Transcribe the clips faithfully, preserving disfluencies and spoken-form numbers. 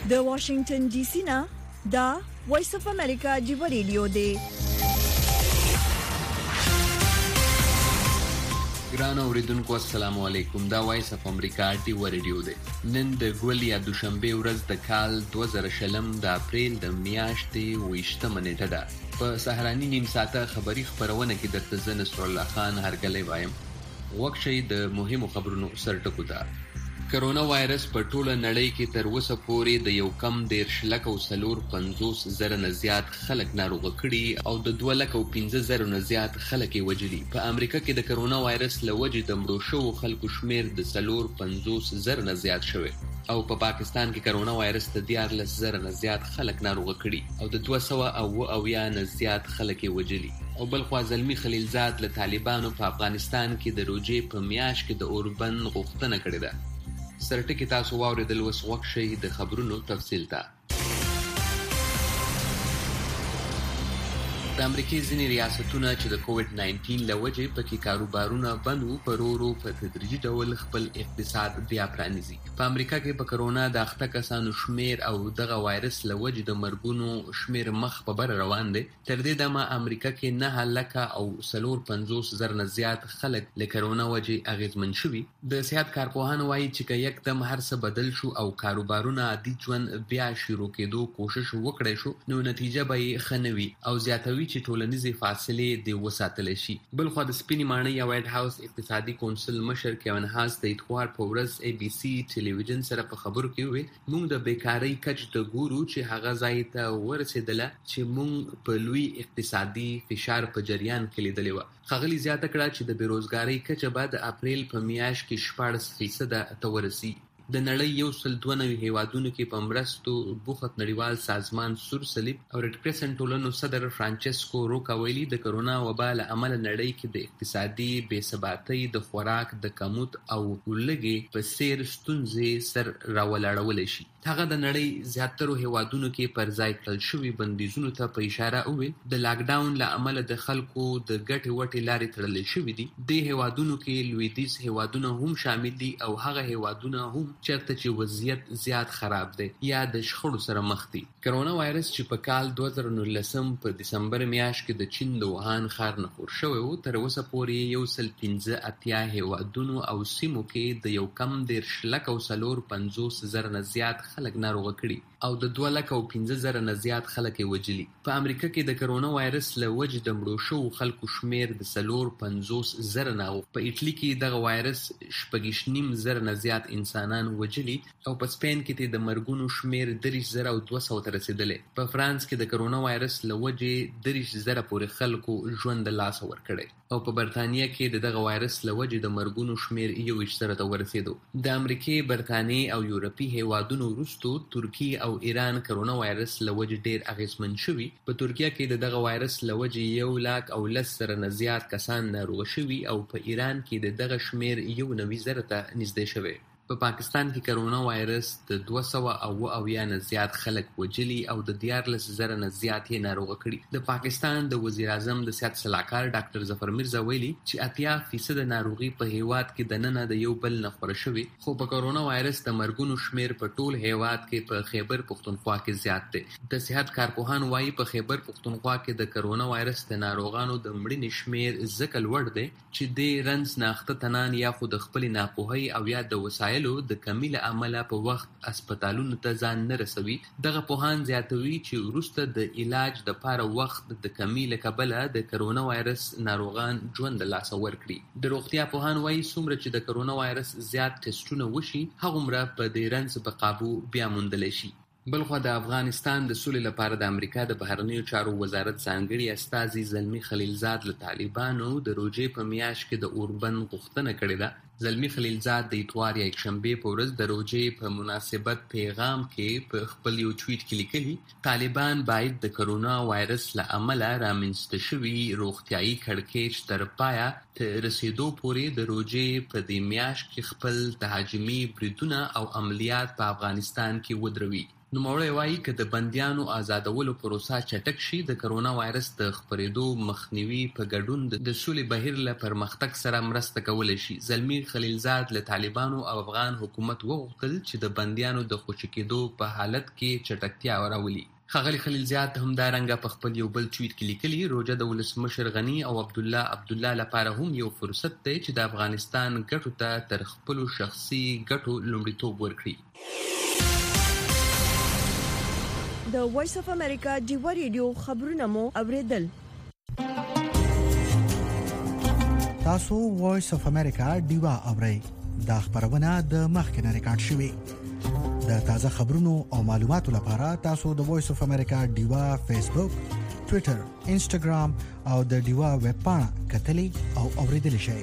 د واشنگټن ډي سي نه دا وایس اف امریکا جیو ریډیو دی. ګران اوریدونکو السلام علیکم. دا وایس اف امریکا ټیو ریډیو دی. نن د ګول یا دوشنبه ورځ د کال دوه زره شلم د اپریل د میاشتې ویشتمه نیټه ده. په سهارني نیم ساعته خبری خبرونه کې درته زه نصر الله خان هرګلی وایم. وکشي د مهمو خبرونو سرټکو ده. کرونا وایرس په ټوله نړۍ کې تر اوسه پورې د یو کم دیرش لک او څلور پنځوس زره نه زیات خلک ناروغ کړي او د دوه لک او پنځه زره نه زیات خلک یې وژلي. په امریکا کې د کرونا وایرس له وجې د مړو شوو خلکو شمیر د څلور پنځوس زره نه زیات شوی او په پاکستان کې کرونا وایرس د دیارلس زره نه زیات خلک ناروغ کړي او د دوه سوه اوه اویا نه زیات خلک یې وژلي. او بل خوا زلمی خلیلزاد له طالبانو په افغانستان کې د روژې په میاشت کې د اوربند غوښتنه کړې ده. سرټکی تاسو واورېدل، اوس وخت شي د خبرونو تفصیل ته. د امریکای ځینې ریاستونه چې د کووډ ناینټین له وجې پکې کاروبارونه بند وو، په ورو ورو په تدریجي ډول خپل اقتصاد بیا پرانیزي. په امریکا کې په کرونا د اخته کسانو شمیر او دغه وایرس له وجې د مرګونو شمیر مخ په بره روان دی. تر دې دمه امریکا کې نه لکه او څلور پنځوس زره نه زیات خلک له کرونا وجې اغېزمن شوي. د صحت کارپوهان وایي چې که یکدم هر څه بدل شو او کاروبارونه عادي ژوند بیا شروع کېدو کوشش وکړی شو، نو نتیجه به یې ښه نه وي او زیاتوي چې ټولنیزې فاصلې د وساتل شي. بل خو د سپینې ماڼۍ یا وایټ هاوس اقتصادي کونسل مشر کیون هاس د اتوار په ورځ ای بي سي ټلویزیون سره په خبرو کې وویل، موږ د بیکارۍ کچ ته ګورو چې هغه ځای ته ورسېدله چې موږ په لوی اقتصادي فشار په جریان کې لیدلې وه. ښاغلي زیاته کړه چې د بېروزګارۍ کچه به د اپریل په میاشت کې شپاړس فیصده ته ورسي. د نړۍ یو سل دوه نوي هیوادونو کې په مرستو بوخت نړیوال سازمان سور صلیب او ریډ کرسنټ ټولنو صدر فرانچسکو روکا ویلي، د کرونا وبا له امله نړۍ کې د اقتصادي بې ثباتۍ، د خوراک د کموت او لږې په څېر ستونزې سر راولاړولی شي. هغه د نړۍ زیاترو هیوادونو کې پر ځای کړل شوي بندیزونو ته په اشاره وویل، د لاکډاون له امله د خلکو د ګټې وټې لارې تړلی شوي دي. دې هیوادونو کې لویدیځ هیوادونه هم شامل دي او هغه هیوادونه هم چرته چې وضعیت زیات خراب دی یا د شخړو سره مخ دي. کرونا وایرس چې په کال دوه زره نولسم په دسمبر میاشت کې د چین د ووهان ښار نه خپور شوی و، تر اوسه پورې یو سل پنځه اتیا هیوادونو او سیمو کې د یو کم دیرش لک او څلور پنځوس زره نه زیات خلک ناروغه کړي او د دوه لک او پنځه زره نه زیات خلک یې وژلي. په امریکا کې د کرونا وایرس له وجې د مړو شوو خلکو شمیر د څلور پنځوس زره نه و. په ایټلي کې دغه وایرس شپږ نیم زره نه زیات انسانان وجلي او په سپین کې د مرګونو شمیر دېرش زره او دوه سوه ته رسېدلی. په فرانس کې د کرونا وایرس له وجې دېرش زره پورې خلکو ژوند د لاسه ورکړی او په برطانیه کې د دغه وایرس له وجې د مرګونو شمیر یو ویشت زره ته ورسېدو. د امریکې، برطانیې او یورپي هیوادونو وروستو ترکیې او ایران کرونا وایرس له وجې ډېر اغېزمن شوي. په ترکیه کې د دغه وایرس له وجې یو لاک او لس زره نه زیات کسان ناروغه شوي او په ایران کې د دغه شمیر یو نوي زره ته نږدې شوی. په پاکستان کې کرونا وایرس د دوه سوه اوه اویا نه زیات خلک وژلي او د دیارلس زره نه زیات یې ناروغه کړي. د پاکستان د وزیر اعظم د صحت سلاکار ډاکټر ظفر میرزا ویلي چې اتیا فیصده ناروغي په هیواد کې دننه د یو بل نه خوره شوي، خو په کرونا وایرس د مرګونو شمیر په ټول هیواد کې په خیبر پښتونخوا کې زیات دی. د صحت کارپوهان وایي په خیبر پښتونخوا کې د کرونا وایرس د ناروغانو د مړینې شمیر ځکه لوړ دی چې د رنځ ناخته تنان یا خو د خپلې ناپوهۍ او یا د وسایلو د کمی له امله په وخت اسپیټالونو ته ځان نه رسوي. دغه پوهان زیاتوي چې وروسته د علاج دپاره وخت د کمی له کبله د کرونا وایرس ناروغان ژوند د لاسه ورکړي. د روغتیا پوهان وایي څومره چې د کرونا وایرس زیات ټسټونه وشي، هغومره په دې رنځ په قابو بیا موندلی شي. بلخوا د افغانستان د سولې لپاره د امریکا د بهرنیو چارو وزارت ځانګړي استازي زلمی خلیلزاد له طالبانو د روژې په میاشت کې د اوربند غوښتنه کړې ده. زلمی خلیلزاد د اتوار یا یکشنبې په ورځ د روژې په مناسبت پیغام کې په خپل یو ټویټ کې لیکلي، طالبان باید د کرونا وایرس له امله رامنځته شوي روغتیایي کړکېچ تر پایه ته رسېدو پورې د روژې په دې میاشت کې خپل تهاجمي بریدونه او عملیات په افغانستان کې ودروي. نوموړی وایي که د بندیانو آزادولو پروسه چټک شي د کرونا وایرس د خپرېدو مخنیوي په ګډون د سولې بهیر له پرمختګ سره مرسته کولی شي. زلمي خلیلزاد له طالبانو او افغان حکومت وغوښتل چې د بندیانو د خوشي کېدو په حالت کې چټکتیا راولي. ښاغلي خلیلزاد همدارنګه په خپل یو بل ټویټ کې لیکلي روژه د ولسمشر غني او عبدالله عبدالله لپاره هم یو فرصت دی چې د افغانستان ګټو ته تر خپلو شخصي ګټو لومړیتوب ورکړي. د وایس اف امریکا ډیوا ریډیو خبرونه مو اوریدل. تاسو وایس اف امریکا ډیوا اورئ. دا خبرونه د مخکنه ریکارډ شوې. د تازه خبرونو او معلوماتو لپاره تاسو د وایس اف امریکا ډیوا فیسبوک، ټوئیټر، انسټاګرام او د ډیوا ویب پاڼه کتلي او اوریدل شئ.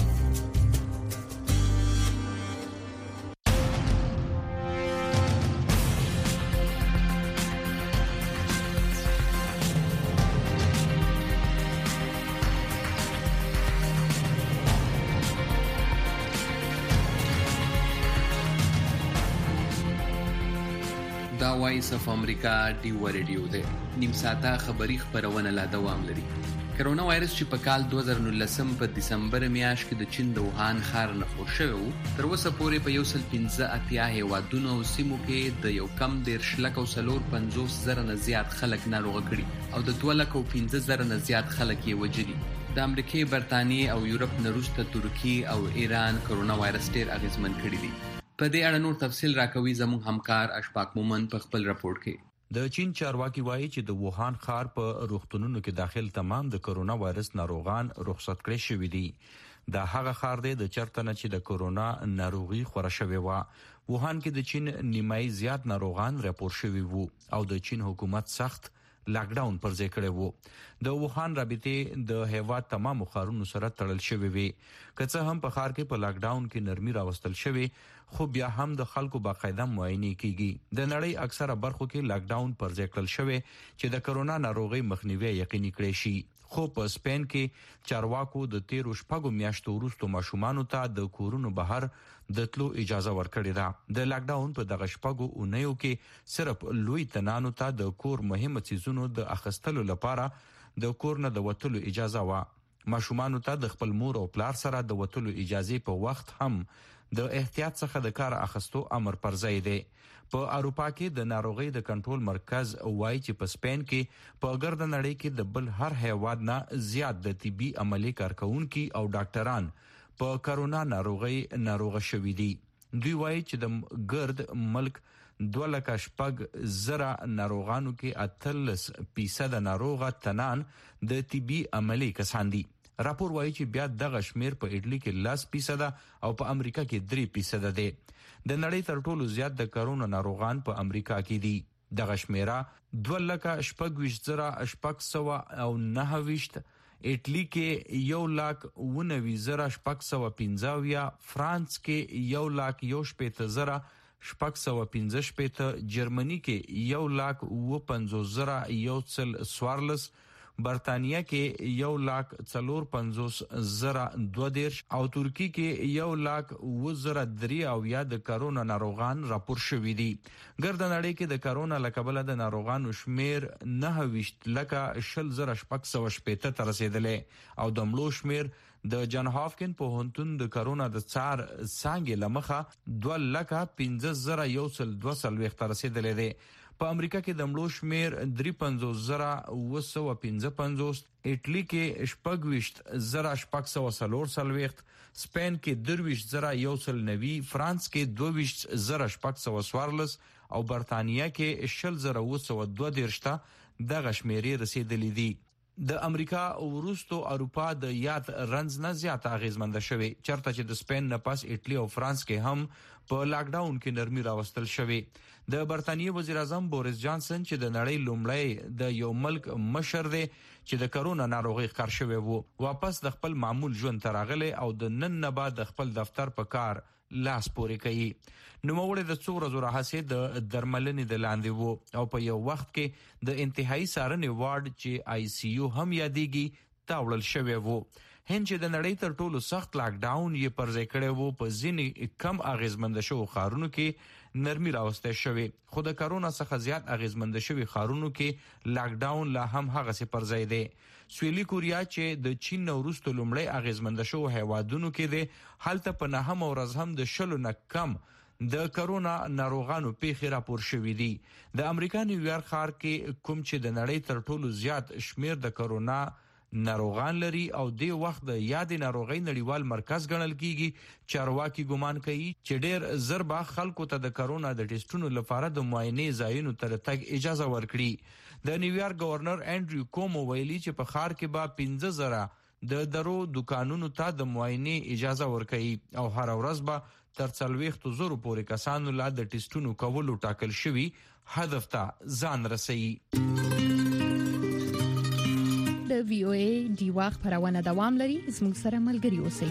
دا وایس اف امریکا ډیوا ریډیو ده. نیم ساعته خبری خبرونه لا دوام لري. کرونا وایرس چې په کال دوه زره نولسم په دسمبر میاشت کې د چین د ووهان ښار نه خپور شوی و، تر اوسه پورې په یو سل پنځه اتیا هیوادونو او سیمو کې د یو کم دېرش لک او څلور پنځوس زره نه زیات خلک ناروغه کړي او د دوه لک او پنځه زره نه زیات خلک یې وژلي. د امریکې، برتانیې او یورپ نه وروسته ترکیې او ایران کرونا وایرس ډېر اغېزمن کړي دي. په دې اړه نور تفصیل راکوي زموږ همکار اشفاق مومن په خپل راپورټ کې. د چین چارواکي وایي چې د ووهان ښار په روغتونونو کې داخل تمام د کرونا وایرس ناروغان رخصت کړي شوي دي. دا هغه ښار دی د چرته نه چې د کرونا ناروغي خوره شوې وه. ووهان کې د چین نیمایي زیات ناروغان راپور شوي وو او د چین حکومت سخت لاک ډاون پر ځای کړی وو. د ووهان رابطې د هیواد تمامو ښارونو سره تړل شوی وي. که څه هم په ښار کې په لاک ډاون کې نرمي راوستل شوی، خو بیا هم د خلکو باقاعده معاینې کیږي. د نړۍ اکثره برخو کې لاک ډاون پر ځای کړل شوی چې د کرونا ناروغي مخنیوي یقیني کړي شي. خو په سپین کې چارواکو د تیرو شپږو میاشتو وروسته ماشومانو ته د کورونو بهر د تلو اجازه ورکړې ده. د لاک ډاون په دغه شپږو اونیو کې صرف لوی تنانو ته د کور مهمه څیزونو د اخیستلو لپاره د کور نه د وتلو اجازه وه. ماشومانو ته د خپل مور او پلار سره د وتلو اجازه په وخت هم د احتیاط څخه د کار اخیستو امر پر ځای دی. په اروپا کې د ناروغي د کنټرول مرکز وایي چې په سپین کې په ګرد نړۍ کې د بل هر هیواد نه زیات د طبي عملي کارکونکي او ډاکټران په کرونا ناروغي ناروغه شوي دي. دوی وایي چې د ګرد ملک دوه لکه شپږ زره ناروغانو کې اتلس فیصد ناروغه تنان د طبي عملي کسان دي. راپور وایي چې بیا دغه شمیر په ایټلی کې لس فیصد او په امریکا کې درې فیصد دی. د نړۍ تر ټولو زیات د کرونا ناروغان په امریکا کې دي. دغه شمیره دوه لکه شپږ ویشت زره شپږ سوه او نهه ویشت، ایټلی کې یو لاک اووه نوي زره شپږ سوه پنځه اویا، فرانس کې یو لاک یو شپېته زره شپږ سوه پنځه شپېته، جرمني کې یو لاک اووه پنځوس زره یو سل څوارلس، برتانیه کې یو لاک څلور پنځوس زره دوه دېرش او ترکی کې یو لاک اووه زره درې اویا د کرونا ناروغان راپور شوي دي. ګرد نړۍ کې د کرونا له کبله د ناروغانو شمیر نهه ویشت لکه شل زره شپږ سوه شپېته ته رسېدلی او د مړو شمیر د جان هاپکن پوهنتون د کرونا د څار څانګې له مخه دوه لکه پنځه زره یو سل دوه څلوېښت ته رسېدلی دی. په امریکا کې د مړو شمیر درې پنځوس زره اوه سوه پنځه پنځوس، ایټلی کې شپږ ویشت زره شپږ سوه څلور څلوېښت، سپین کې درویشت زره یو سل نوي، فرانس کې دوه ویشت زره شپږ سوه څوارلس او برتانیه کې شل زره اوه سوه دوه دېرش ته دغه شمیرې رسېدلې دي. د امریکا وروستو اروپا د یاد رنځ نه زیاته اغیزمنده شوې، چرته چې د سپین نه پس ایټلی او فرانس کې هم په لاک ډاون کې نرمي راوستل شوې. د برتانیې وزیر اعظم بوریس جانسن چې د نړۍ لومړی د یو ملک مشر دی چې د کرونا ناروغي ښکار شوی وو، واپس د خپل معمول ژوند ته راغلی او د نن نه بعد د خپل دفتر په کار لاس پورې کوي. نوموړی د څو ورځو راهیسې د درملنې د لاندې وو او په یو وخت کې د انتهایی څارنې وارډ چې آی سی یو هم یادېږي تا وړل شوی وو. هند چې د نړۍ تر ټولو سخت لاک ډاون یې پر ځای کړی وو په ځینې کم اغیزمند شوو ښارونو کې نرمي راوستی شوې، خو د کرونا څخه زیات اغیزمند شوي ښارونو کې لاک ډاون لا هم هغسې پر ځای دی. سویلي کوریا چې د چین نه وروسته لومړی اغیزمند شوو هیوادونو کې دی، هلته په نهمه ورځ هم د شلو نه کم د کرونا ناروغانو پیښې راپور شوې دي. د امریکا نیویارک ښار کې کوم چې د نړۍ تر ټولو زیات شمیر د کرونا ناروغان لري او د وخت د یاد ناروغي نړیوال مرکز ګڼل کیږي، چارواکي ګمان کوي چې ډېر زر به خلکو ته د کرونا د ټیسټونو لپاره د معاینې ځایونو ته تګ اجازه ورکړي. د نیویارک گورنر انډریو کومو ویلي چې په ښار کې به پنځه زره د درو دکانونو ته د معاینې اجازه ورکړي او هر ورځ به تر څلوېښتو زرو پورې کسانو لا د ټیسټونو کولو ټاکل شوي هدف ته ځان رسوي. د وی او ای ډیوا خبرونه دوام لري، زموږ سره ملګري اوسئ.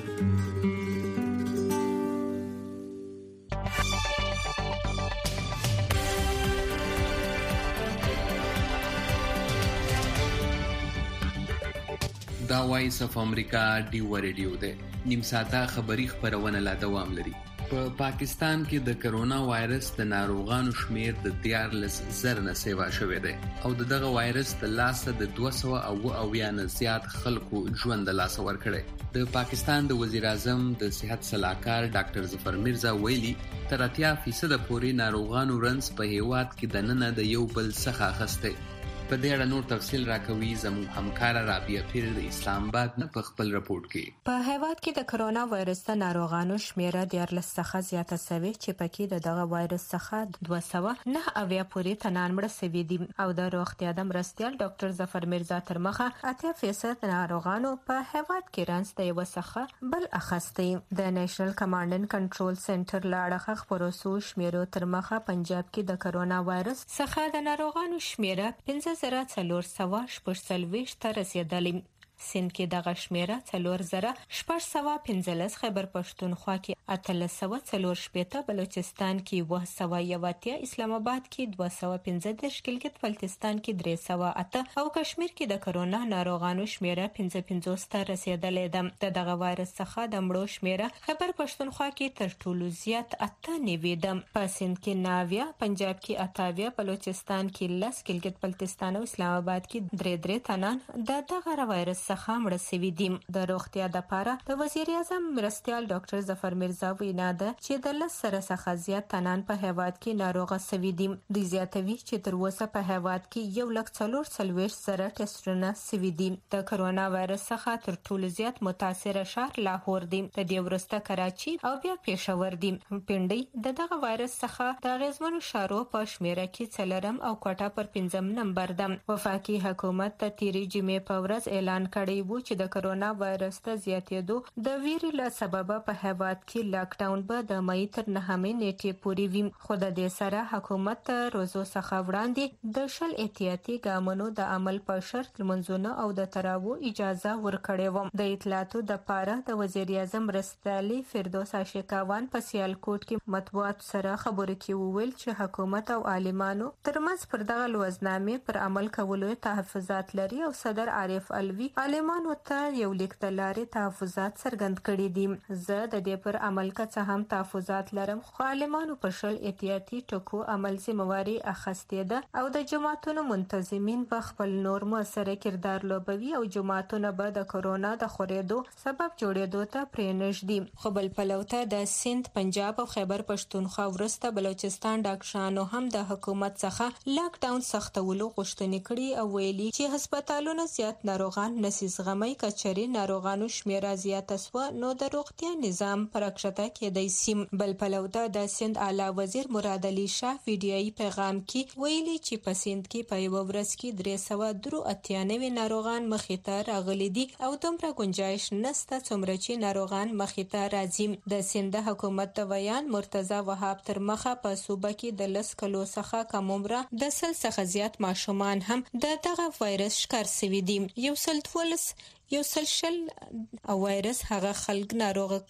دا وایس اف امریکا ډیوا ریډیو ده. نیم ساعته خبری خبرونه لا دوام لري. په پاکستان کې د کرونا وایرس د ناروغانو شمیر د دیارلس زر نه سیوا شوی دی او دغه وایرس د لاسه د دوه سوه او اویا نه زیات خلکو ژوند د لاسه ورکړی. د پاکستان د وزیر اعظم د صحت صلاحکار ډاکټر ظفر میرزا ویلي تر اتیا فیصد پورې ناروغانو رنځ په هیواد کې دننه د یو بل څخه اخیستی. په دې اړه نور تفصیل راکوي زموږ همکاره رابعه پیر د اسلام آباد نه په خپل رپورت کې. په هیواد کې د کرونا وایرس د ناروغانو شمیره دیارلس څخه زیاته شوې چې پکې د دغه وایرس څخه دوه سوه نه اویا پورې تنان مړه شوي دي او د روغتیا د مرستیال ډاکټر ظفر میرزا تر مخه اتیا فیصد ناروغانو په هیواد کې رنځ د یو څخه بل اخیستی. د نېشنل کمانډ اینډ کنټرول سنټر لاړه خبرو سو شمیرو تر مخه پنجاب کې د کرونا وایرس څخه د ناروغانو شمیره پنځه زره څلور سوه شپږ څلوېښت ته رسیدلې. سند کې دغه شمیره څلور زره شپږ سوه پنځلس، خیبر پښتونخوا کې اتلس سوه څلور شپېته، بلوچستان کې اوه سوه یو اتیا، اسلام آباد کې دوه سوه پنځه دېرش، ګلګت بلتستان کې درې سوه اته او کشمیر کې د کرونا ناروغانو شمیره پنځه پنځوس ته رسیدلې ده. د دغه وایرس څخه د مړو شمیره خیبر پښتونخوا کې تر ټولو زیات اته نوي ده، په سند کې ناویا، پنجاب کې اتاویا، بلوچستان کې لس، ګلګت بلتستان او اسلام آباد کې درې درې تنان د دغه وایرس څخه مړه شوي دي. د روغتیا لپاره د وزیر اعظم مرستیال ډاکټر ظفر میرزا وینا ده چې د لس سره څخه زیات تنان په هیواد کې ناروغه شوي دي. دوی زیاتوي چې تر اوسه په هیواد کې یو لک څلور څلوېښت زره ټسټونه شوي دي. د کرونا وایرس څخه تر ټولو زیات متاثره ښار لاهور دی، د دې وروسته کراچي او بیا پېښور دي. پنډۍ د دغه وایرس څخه د اغیزمنو ښارو په شمیره کې څلورم او کوټه پر پنځم نمبر ده. وفاقي حکومت د تیرې جمعې په ورځ اعلان کړی وو چې د کرونا وایرس ته زیاتېدو د ویرې له سببه په هیواد کې لاک ډاون به د مئی تر نهمې نیټې پورې وي، خو د دې سره حکومت ته روزو څخه وړاندې د شل احتیاطي ګامونو د عمل په شرط لمونځونه او د تراوو اجازه ورکړې وه. د اطلاعاتو دپاره د وزیر اعظم مرستیالي فردوس عاشقاوان په سیالکوټ کې مطبوعاتو سره خبرو کې وویل چې حکومت او عالمانو ترمنځ پر دغه لوزنامې پر عمل کولو تحفظات لري او صدر عارف الوی عالمانو ته یو لیک د لارې تحفظات څرګند کړي دي. زه د دې پر عمل که څه هم تحفظات لرم، خو عالمانو په شل احتیاطي ټکو عمل ذمواري اخیستې ده او د جماعتونو منتظمین به خپل نور مؤثره کردار لوبوي او جماعتونه به د کرونا د خورېدو سبب جوړېدو ته پرې نږدي. خو بل پلو ته د سند، پنجاب او خیبر پښتونخوا وروسته بلوچستان ډاکټرانو هم د حکومت څخه لاک ډاون سختولو غوښتنې کړي او ویلي چې هسپتالونه زیات ناروغان نسي زغمي. کچري ناروغانو شمیره زیاته سوه نو د روغتیا نظام پرکشته کېدای شي. بل پلو ته د سند اعلی وزیر مراد علي شاه ویډیويي پیغام کې ویلي چې په سند کې په یو ورځ کې درې سوه درو اتیا نوي ناروغان مخې ته راغلي دي او دومره گنجایش نسته څومره چې ناروغان مخې ته راځي. د سند حکومت د بیان مرتضی وهاب تر مخه په صوبه کې د لس کلو څخه کم عمره د سل څخه زیات ماشومان هم د دغه وایرس ښکار شوي دي. یو سل دولس یو سل شل او وایرس هغه خلک ناروغ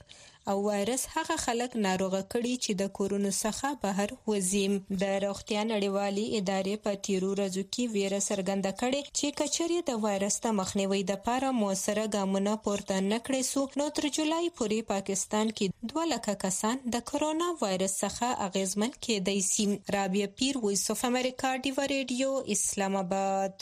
او وایرس هغه خلک ناروغه کړي چې د کورونو څخه بهر وځي. د روغتیا نړیوالې ادارې په تیرو ورځو کې ویره څرګنده کړې چې کچري د وایرس ته مخنیوي لپاره موثره ګامونه پورته نکړي سو نو تر جولای پورې پاکستان کې دوه لکه کسان د کرونا وایرس څخه اغیزمن کېدای شي. رابعه پیر، وایس اف امریکا، ډیوا ریډیو، اسلام آباد.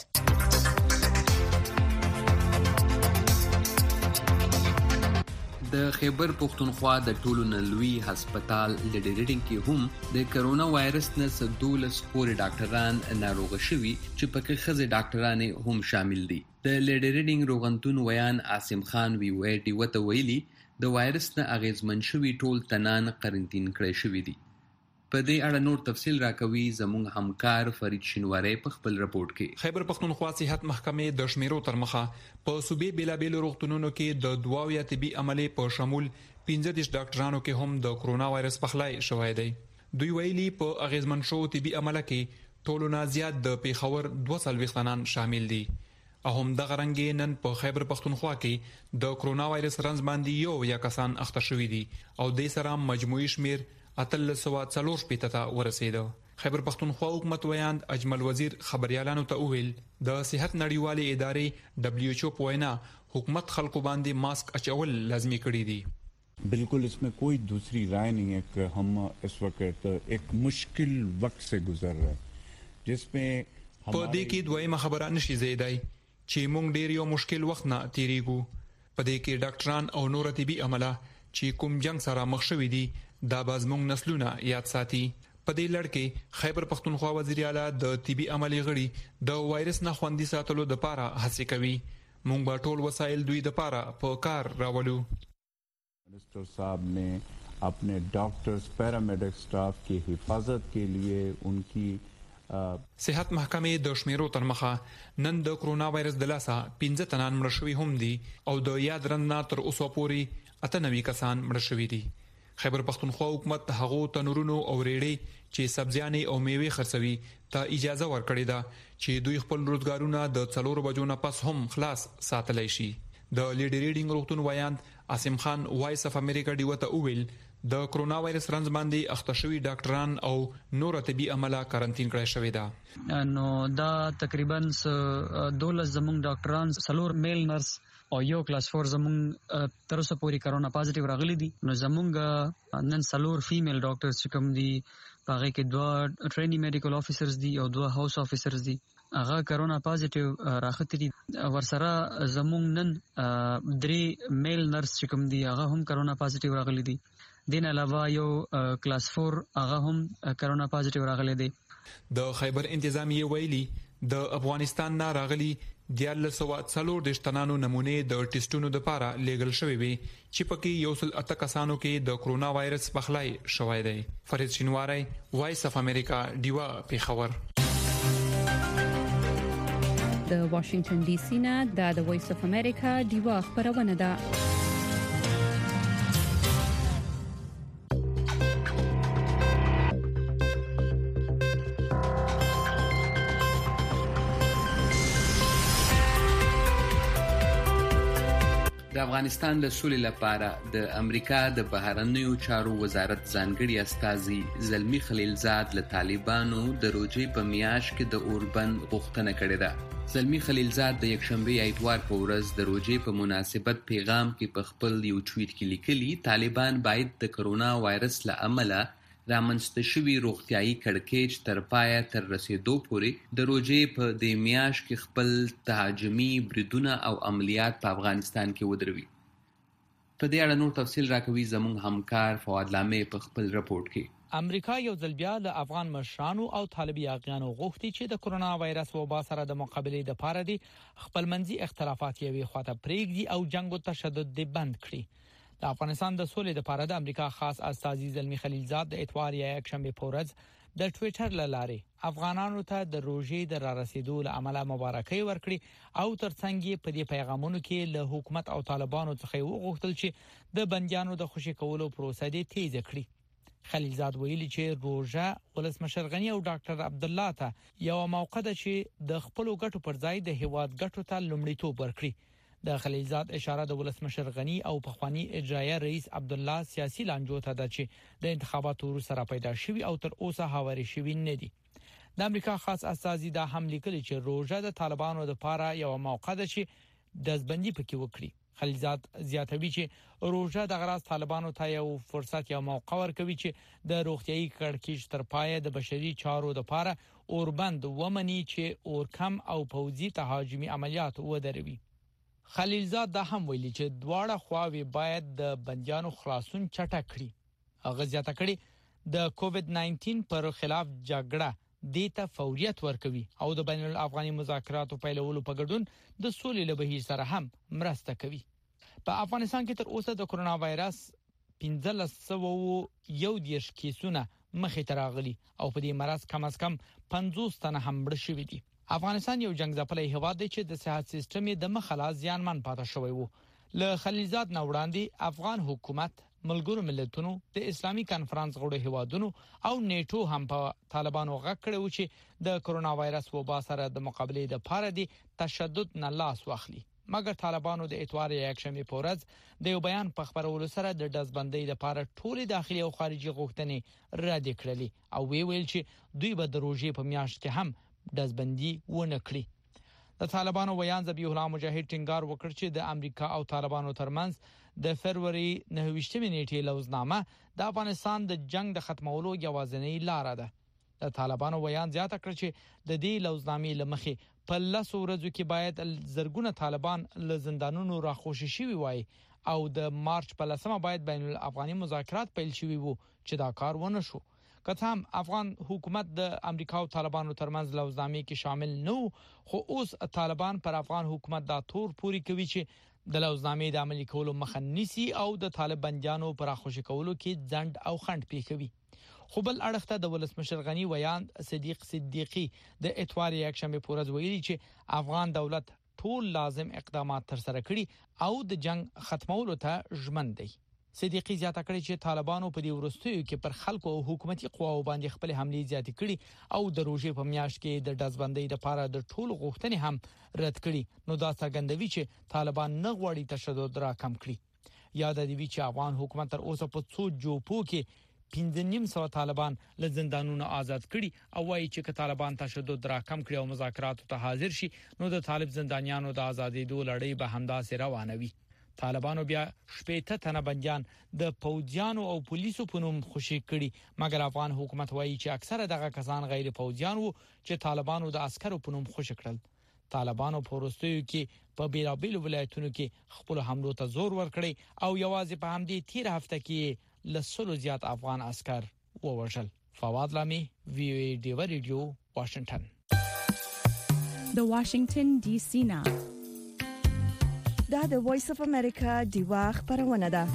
د خیبر پختونخوا د ټولو نلوي هسپتال لیډریډینګ کې هم د کرونا وایرس نه دولس پورې ډاکټران ناروغه شوي چې پکې ښځې ډاکټرانې هم شامل دي. د لیډریډینګ روغتون ویان عاصم خان وی وی ډي وته ویلي د وایرس نه اغیزمن شوي ټول تنان قرنطین کړی شوي دي. په دې اړه نور تفصیل راکوي زموږ همکار فرید شینواری په خپل رپورت کې. خیبر پختونخوا صحت محکمې د شمیرو تر مخه په صوبې بیلابیل روغتونونو کې د دواویا طبي عملې په شمول پنځه دیرش ډاکټرانو کې هم د کرونا وایرس پخلای شوی دی. دوی ویلي په اغیزمن شو طبي عمله کې ټولو نه زیات د پیښور دوه څلوېښت تنان شامل دي. هم دغه رنګ نن په خیبر پختونخوا کې د کرونا وایرس رنځ باندې یو یا کسان اخته شوي دي او د سره مجموعي شمیر اتل سوا څلور شپېته ته ورسېده. خیبر پختونخوا حکومت ویاند اجمل وزیر خبريالانو ته وویل د صحت نړیوالې ادارې دبليو ایچ او په وینا حکومت خلکو باندې ماسک اچول لازمي کړی دي. बिल्कुल इसमें कोई दूसरी राय नहीं है कि हम इस वक्त एक मुश्किल वक्त से गुजर रहे हैं जिसमें په دې کې دویمه خبره نشي زیدای چې موږ ډیر یو مشکل وخت نه تیریږو. په دې کې ډاکټران او نور طبي عمله چې کوم جنگ سره مخ شوي دي دا باز موږ نسلونه یاد ساتي. په دې لړ کې خیبر پختونخوا وزیر اعلی د طبي عملي غړي د وایرس نه خوندي ساتلو د لپاره هڅه کوي. موږ به ټول وسایل دوی د لپاره په کار راولو. मिनिस्टर साहब ने अपने डॉक्टर्स पैरामेडिक स्टाफ की हिफाजत के लिए उनकी صحت محکمې د شمیرو تر مخه نن د کرونا وایرس د لاسه پنځه تنان مړ شوي هم دي او د یاد رنه تر اوسه پورې اته نوي کسان مړ شوي دي. خیبر پختونخوا حکومت هغو تنورونو او ریړې چې سبزیانې او میوې خرڅوي ته اجازه ورکړې ده چې دوی خپل روزګارونه د څلور بجو نه پس هم خلاص ساتلی شي. د لیډریډینګ روغتون ویاند عاصم خان وایس اف امریکا ډیو ته وویل د کرونا وایرس رنځ باندې اخته شوي ډاکټران او نور طبي عمله کارانتین کړی شوی ده. نو دا تقریبا دولس زموږ ډاکټران څلور میل نرس او یو کلاس فور زموږ تر اوسه پورې کرونا پازیټیو راغلي دي. نو زموږ نن څلور فیمیل ډاکټرز چې کوم دي هغه کې دوه ټرینی میډیکل افیسرز دي او دوه هاوس افیسرز دي هغه کرونا پازیټیو راخته دي. ورسره زموږ نن درې میل نرس چې کوم دي هغه هم کرونا پازیټیو راغلي دي. دین علاوه یو کلاس فور هغه هم کرونا پازیټیو راغلی دی. د خیبر انتظامیه ویلي د افغانستان نه راغلي دیارلس سوه څلور دېرش تنانو نمونې د ټیسټونو دپاره لیږل شوې وي چې پکې یو سل اته کسانو کې د کرونا وایرس پخلی شوی دی. فرید شینواری، وایس اف امریکا، ډیوا، پیښور. د واشنگټن ډي سي نه د وایس اف امریکا ډیوا خبرونه ده. د افغانستان د سولې لپاره د امریکا د بهرنیو چارو وزارت ځانګړي استازي زلمی خلیلزاد له طالبانو د روجې په میاشت کې د اوربند غوښتنه کړې ده. زلمی خلیلزاد د یکشنبه اتوار په ورځ د روجې په مناسبت پیغام کې په خپل یو ټویټ کې لیکلي طالبان باید د کرونا وایرس له امله رامنځته شوي روغتیايي کړکېچ تر پایه تر رسیدو پورې د روجې په دې میاشت کې خپل تهاجمي بریدونه او عملیات په افغانستان کې ودروي. په دې اړه نور تفصیل راکوي زموږ همکار فواد لامې په خپل رپورت کې. امریکا یو ځل بیا د افغان مشرانو او طالبي اغیانو غوښتي چې د کرونا وایرس وبا سره د مقابلې لپاره دي خپلمنځي اختلافات یوې خواته پرېږدي او جنگ او تشدد دې بند کړي. د افغانستان د سولې لپاره د امریکا خاص استازي زلمی خلیلزاد د اتوار یا یکشنبه په ورځ د ټویټر له لارې افغانانو ته د روژې د را رسیدو له امله مبارکي ورکړي او ترڅنګ یې په دې پیغامونو کې له حکومت او طالبانو څخه وغوښتل چې د بندیانو د خوشي کولو پروسه دې تیز کړي. خلیلزاد ویلي چې روژه ولسمشر غنی او ډاکټر عبد الله ته یو موقع ده چې د خپل ګټو پر ځای د هیواد ګټو ته لومړیتوب ورکړي. د خلیلزاد اشاره د ولسمشر غنی او پخوانی اجرایه رئیس عبد الله سیاسي لانجو ته ده چې د انتخاباتو وروسته پیدا شوی او تر اوسه هواري شوی نه دي. د امریکا خاص استازي دا هم لیکلي چې روژه د طالبانو لپاره یو موقع ده چې دزبندي پکې وکړي. خلیلزاد زیاتوي چې روژه د غراس طالبانو ته یو فرصت یا موقع ورکوي چې د روغتيایي کړکېچ تر پایه د بشري چارو لپاره اوربند ومني چې اورکم او پوځي تهاجمي عملیات ودروي. خلیلزاد دا هم ویلي چې دواړه خواوې باید د بنديانو خلاصون چټک کړي. هغه زیاته کړي د کووډ ناینټین پر خلاف جګړه دیتا فوریت ورکوي او د بین الافغاني مذاکراتو پیلولو په ګډون د سولې له بهیر سره هم مرسته کوي. په افغانستان کې تر اوسه د کرونا وایرس پنځه سوه یو دیرش کیسونه مخې ته راغلي او په دې مرض کم از کم پنځوس تنه هم مړ شوي دي. افغانستان یو جنگ ځپلی هیواد دی چې د صحت سیستم یې د مخه زیانمن پاتې شوی وو. له خلیلزاد نه وړاندې افغان حکومت، ملګرو ملتونو، د اسلامي کانفرنس غړو هیوادونو او نیټو هم په طالبانو غږ کړو چې د کرونا وایرس وبا سره د مقابلې لپاره د تشدد نه لاس واخلي. مګر طالبانو د اتوار یکشنبه په ورځ د یو بیان په خبرولو سره د دزبندۍ لپاره ټول داخلي او خارجي غوښتنې رد کړلې او وی ویل چې دوی به د روژې په میاشت کې هم دزبندي ونه کړي. د طالبانو ویان ذبیح الله مجاهد ټینګار وکړ چې د امریکا او طالبانو ترمنځ د فروری نهه ویشتمې نیټې لوزنامه د افغانستان د جنگ د ختمولو یوازینۍ لار ده. د طالبانو ویان زیاته کړ چې د دې لوزنامې لمخې په لسو ورځو کې باید زرګونه طالبان له زندانونو راخوشي شوي وای او د مارچ په لسمه باید بین الافغاني مذاکرات پیل شوي وو چې دا کار ونه شو. که هم افغان حکومت د امریکا او طالبانو ترمنځ لوزنامې کې شامل نه، خو اوس طالبان پر افغان حکومت دا تور پوری کوي چې د لوزنامې د عملي کولو مخه نیسي او د طالب بنديانو پر خوشی کولو کې ځند او خند پیښوي. خو بل اړخ ته د ولسمشر غنی ویان صدیق صدیقی د اتوار یکشنبه په ورځ ویلي چې افغان دولت ټول لازم اقدامات تر سره کړي او د جنگ ختمولو ته ژمن دی. صدیقی زیاته کړی چې طالبانو په دې ورستیو کې پر خلکو او حکومتي قواو باندې خپل حملې زیاتې کړي او د روژې په میاشت کې د دزبندۍ لپاره د ټولو غوښتنې هم رد کړي. نو دا څرګندوي چې طالبان نه غواړي تشدد را کم کړي. یاد دی چې افغان حکومت تر اوسه په څو جوپو کې پنځه نیم سوه طالبان له زندانونو آزاد کړي او وايي چې طالبان تشدد را کم کړي او مذاکراتو ته حاضر شي نو د طالب زندانیانو د ازادېدو لړۍ به همداسې روانه وي. طالبانو بیا شپږ تنه بنديان د پوځیانو او پولیسو په نوم خوشي کړي، مګر افغان حکومت وایي چې اکثره دغه کسان غیر پوځیان وو چې طالبانو د عسکرو په نوم خوشي کړل. طالبانو په ورستیو کې په بیلابیل ولایتونو کې خپل حملو ته زور ورکړي او یوازې په همدې تیر هفته کې لسلو زیات افغان عسكر ووژل. فواد لامي، وی او ای ډیو ریډیو، واشنگټن. د واشنگټن ډي سي نه دا د وایس اف امریکا دیوا خبرونه ده.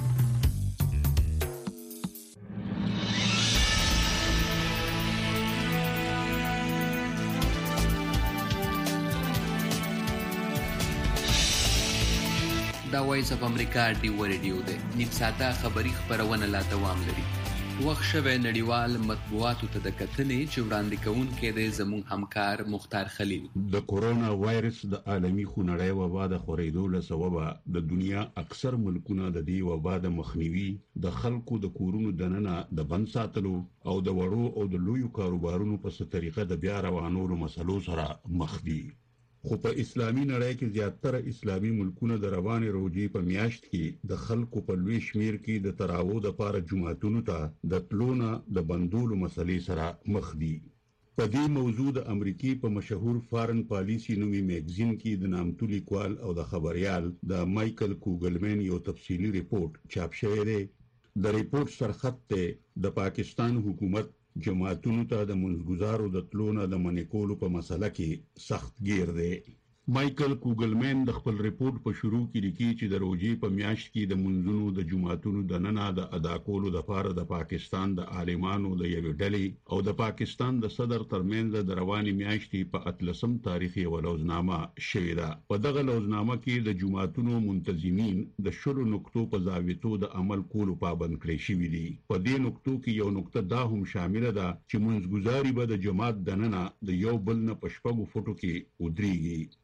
دا وایس اف امریکا دیوا ریډیو ده. نیم ساعته خبری خبرونه لا دوام لري. وخت شوه نړیوال مطبوعاتو ته د کتنې چې وړاندې کوونکې د زموږ همکار مختار خلیل. د کورونا وایرس د عالمي خونړۍ وبا د خورېدو له سببه د دنیا اکثر ملکونه د دې وبا د مخنیوي د خلکو د کورونو دننه د بند ساتلو او د وړو او د لویو کاروبارونو په طریقه د بیا روانولو مسلو سره مخ دي. خو په اسلامي نړۍ کې زیاتره اسلامي ملکونه د روانې روژې په میاشت کې د خلکو په لوی شمیر کې د تراوو د پاره جمعتونو ته د تلونه د بندولو مسلې سره مخ دي. په دې موضوع د امریکای په مشهور فارن پالیسی نومي میگزین کې د نامتو لیکوال او د خبريال د مايكل کوګلمن یو تفصیلی ریپورت چاپ شوی دی. د ریپورت سرخط ته د پاکستان حکومت جماعتونو ته د منځګزارو د تلونه د منکولو په مسله کې سخت گیر دی. مايكل کوګلمن د خپل ریپورت په شروع کې لیکي چې د روژې په میاشت کې د منځونو د جماعتونو د ننه د ادا کولو لپاره د پاکستان د عالمانو د یو ډلې او د پاکستان د صدر ترمنځ د رواني میاشتې په اتلسم تاریخ یو لوزنامه شوې ده. په دغه لوزنامه کې د جماعتونو منتظمین د شلو نقطو په ضابطو د عمل کولو پابند کړی شوي دي. په دې نقطو کې یو نقطه دا هم شامل ده چې منځګزاري به د جماعت د ننه د یو بل نه په شپږو فوټو کې ودرېږي.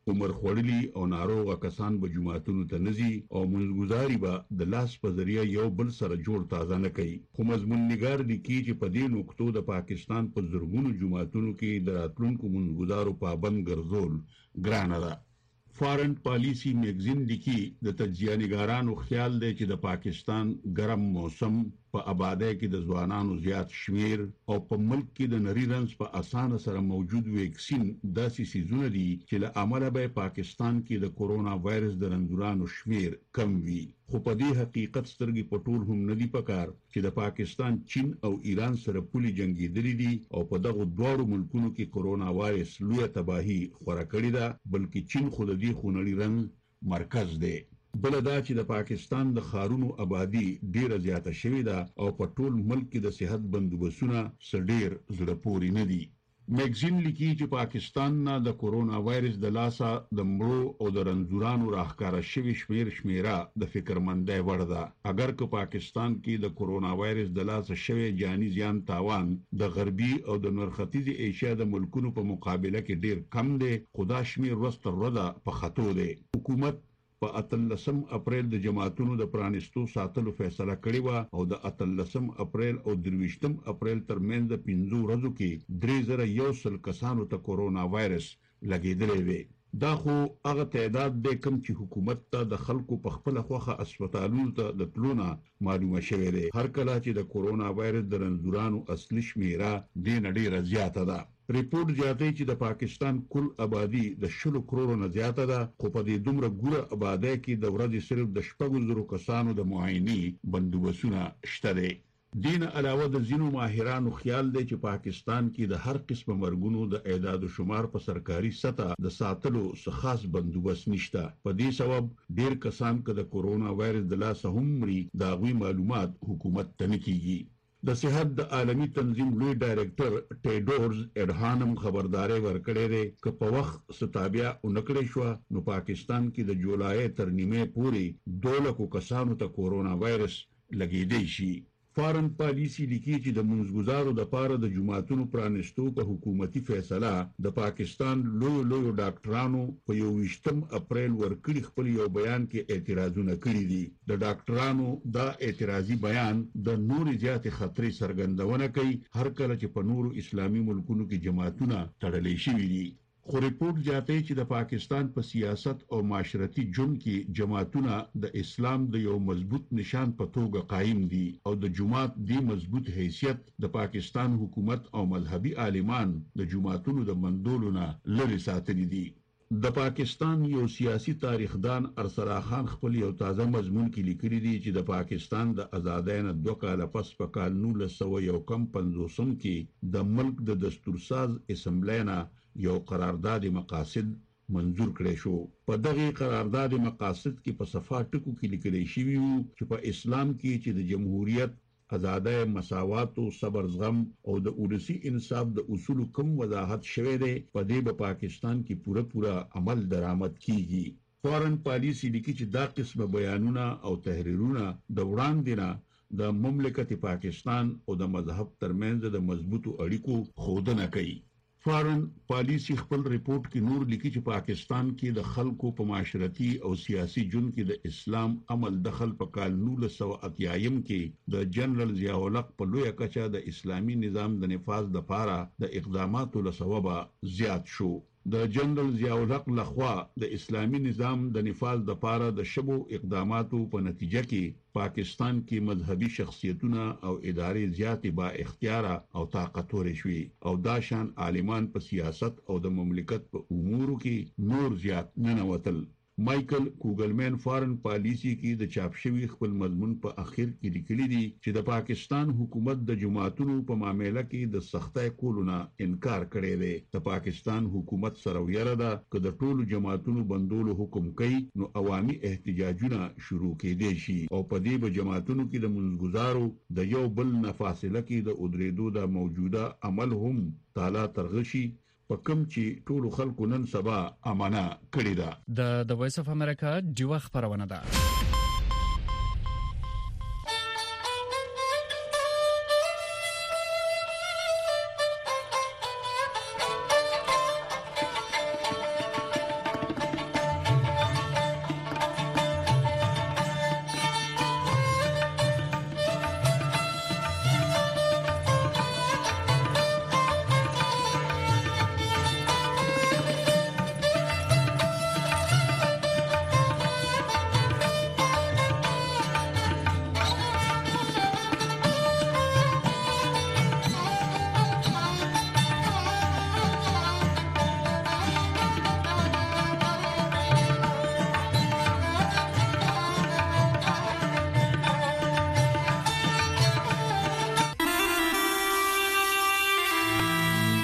عمر خورلی او ناروغه کسان به جماعتونو ته نزي او منځګزاري به د لاس په ذریعہ یو بل سره جوړ تازه نه کوي. خو مضمون نگار لیکي چې په دې نقطو د پاکستان په زرګونو جماعتونو کې د راتلونکو منځګزارو پابند ګرځول ګرانه ده. فارن پالیسی میگزین لیکي د تجزیه‌نګارانو خیال دی چې د پاکستان ګرم موسم په آبادی کې د ځوانانو زیات شمیر او په ملک کې د نری رنځ په اسانه سره موجود ویکسین داسې سيزونه دي چې له امله به پاکستان کې د کورونا وایرس د رنځورانو شمیر کم وي. خو په دې حقیقت سترګې پټول هم نه دي پکار چې د پاکستان، چین او ایران سره پولي جنگیدلې دي او په دغه دوه ملکونو کې کورونا وایرس لویه تباہي خوره کړې ده، بلکې چین خو د دې خونړي رنځ مرکز دی. بل دا چې د پاکستان د خارونو آبادی ډیره زیاته شوې ده او په ټول ملک کې د صحت بندوبستونه سډیر زړه پوري نه دي. میگزین لیکي چې پاکستان نه د کورونا وایرس د لاسه د مړو او د رنځورانو راښکاره شوي شمیر شمیره د فکرمندۍ وړ ده. اگر که پاکستان کې د کورونا وایرس د لاسه شوی جاني زیان تاوان د غربي او د نورختیځي ایشیا د ملکونو په مقابله کې ډیر کم دی، خو دا شمیر ورځ تر ورځې په خطو دی. حکومت په اتلسم اپریل د جماعتونو د پرانستو ساتلو فیصله کړې و او د اتلسم اپریل او درویشتم اپریل ترمنځ د پنځو ورځو کې درې زره یو سل کسانو ته کورونا وایرس لګېدلی وی. دا خو هغه تعداد دی کوم چې حکومت ته د خلکو په خپله خوښه اسپتالونو ته د تلونه معلومه شوی دی. هر کله چې د کورونا وایرس د رنځورانو اصلي شمیره دې نه ډېره زیاته ده. ریپورت زیاتوي چې د پاکستان کل آبادی د شلو کروڑو نه زیاته ده، خو په دې دومره ګوره آبادی کې د ورځې صرف د شپږو زرو کسانو د معاینې بندوبستونه شته دی. دین علاوه د ځینو ماهرانو خیال دی چې پاکستان کې د هر قسم مرګونو د اعداد و شمار په سرکاري سطح د ساتلو څه خاص بندوبست نشته. په دې سبب ډیر کسان که د کورونا وایرس د لاسه هم مري، د هغوی معلومات حکومت ته نه کیږي. د صحت د عالمی تنظیم لوی ډایرکټر ټیډورز اډهانم خبرداري ورکړې ده چې په وخت ستابیا اونکړې شو نو پاکستان کې د جولای تر نیمه پورې دوه لک کسانو ته کورونا وایرس لګېدی شي. فارن پالیسی لیکي چې د منځګزارو د پاره د جماعتونو پرانستو په حکومتي فیصله د پاکستان لوی لوی ډاکټرانو په یوویشتم اپریل ورکړي خپل یو بیان کې اعتراضونه کړي دي. د ډاکټرانو دا اعتراضي بیان د نور زیات خطرې څرګندونه کوي هر کله چې په نورو اسلامي ملکونو کې جماعتونه تړلې شوي دي. خو ریپورت زیاتوي چې د پاکستان په سیاست او معاشرتي جون کې جماعتونه د اسلام د یو مضبوط نشان په توګه قائم دي او د جماعت دی مضبوط حیثیت د پاکستان حکومت او مذهبي عالمان د جماعتونو د منډولو نه لري ساتلي دي. د پاکستان یو سیاسي تاریخدان ارسلا خان خپل یو تازه مضمون کې لیکلي دي چې د پاکستان د آزادۍ نه دوه کاله پس په کال نولس سوه یو کم پنځوسم کې د ملک د دستورساز اسمبلی نه یو قرارداد مقاصد منظور کړی شو. په دغه قرارداد مقاصد کې په صفحه ټکو کې لیکل شوی وو چې په اسلام کې چې د جمهوریت، آزادۍ، مساوات او صبر زغم او د ولسی انصاف د اصول کوم وضاحت شوی دی، په دې په پاکستان کې پوره پوره عمل درآمد کیږي. فارن پالیسی لیکي چې دا قسم بیانونه او تحریرونه د وړاندې نه د مملکت پاکستان او د مذهب ترمنځ د مضبوطو اړیکو ښودنه کوي. فارن پالیسی خپل ریپورت کې نور لیکي چې پاکستان کې د خلکو په معاشرتي او سیاسي جون کې د اسلام عمل دخل په کال نولس سوه اتیایم کې د جنرال ضیاء الحق په لویه کچه د اسلامي نظام د نفاذ لپاره د اقداماتو له سببه زیات شو. د جنرال ضیاء الحق لخوا د اسلامي نظام د نفاذ لپاره د شبو اقداماتو په نتیجه کې پاکستان کې مذهبي شخصیتونه او ادارې زیاتې با اختیار او طاقتور شوي او دا شان عالمان په سیاست او د مملکت په امورو کې نور زیات ننوتل. مایکل کوګلمن فارن پالیسی کې د چاپ شوی خپل مضمون په اخر کې لیکلي دي چې د پاکستان حکومت د جماعتونو په معاملې کې د سختۍ کولو نه انکار کړی دی. د پاکستان حکومت سره ویره ده چې د ټولو جماعتونو بندولو حکم کوي نو عوامي احتجاجونه شروع کېدای شي او په دې به جماعتونو کې د منځګزارو د یو بل نه فاصله کې د ودرېدو د موجوده عمل هم تعالی ترغشي په کوم چې ټول خلکو نن سبا امانه کړی ده. د د وایس اف امریکا ډیوه خبرونه ده.